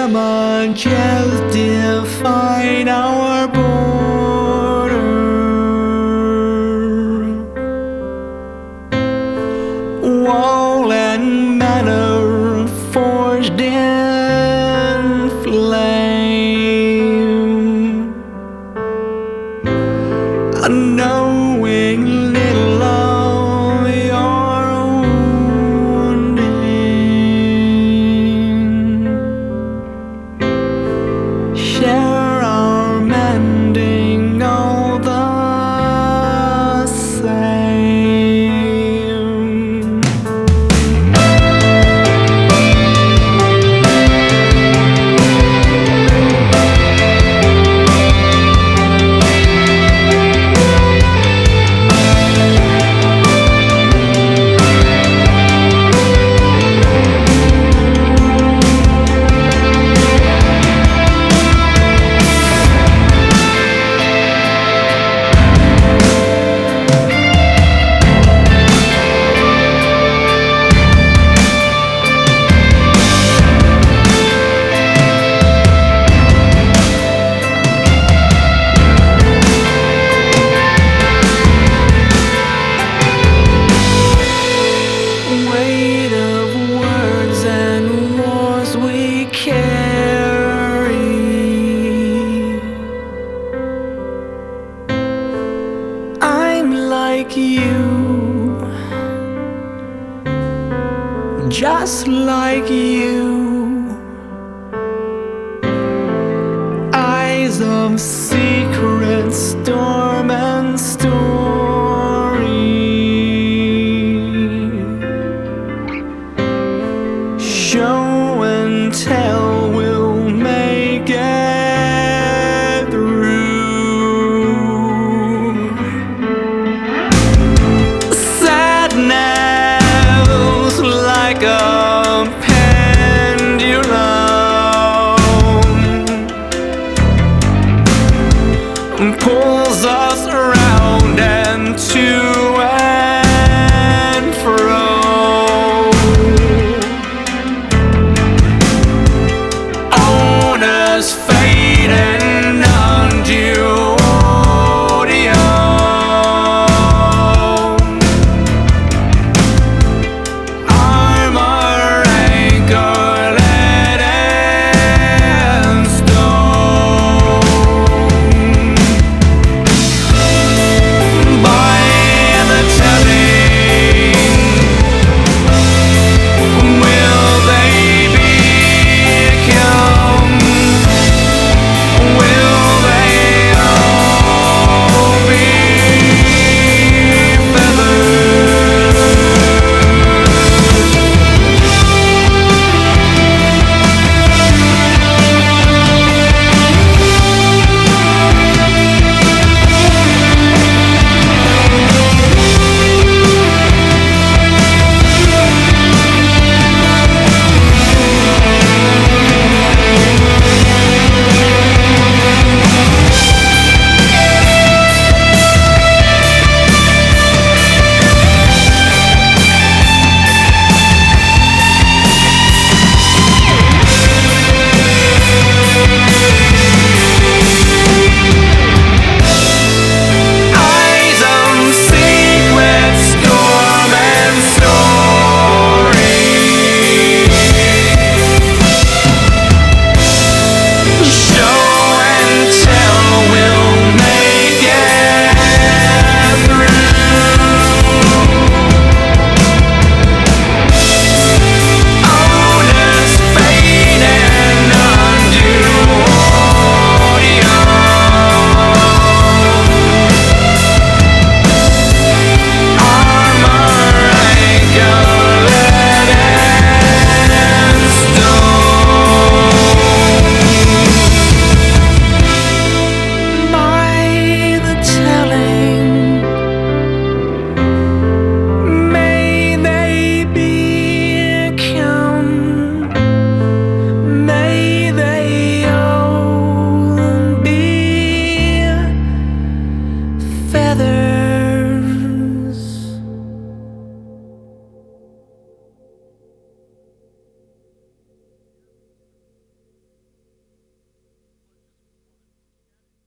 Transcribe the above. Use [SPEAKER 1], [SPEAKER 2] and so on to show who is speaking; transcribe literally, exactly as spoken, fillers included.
[SPEAKER 1] Alabama just define our border. Wall and manor forged in flame, unknowing little of your wounding. Share our mending all the same. Weight of words and wars we carry, I'm like you, just like you. Eyes of secret storm and story, show and tell will make it through. Sadness like a pendulum pulls us around and to and fro. Owners fade and undue audio, armor anchored and stone. By the telling, will they become? Will they all be feathered? Eyes of secret storm and story, show and tell will make it through. Owners fade and undue audio, armor anchored and stone. By the telling, may they become, may they all be feathered.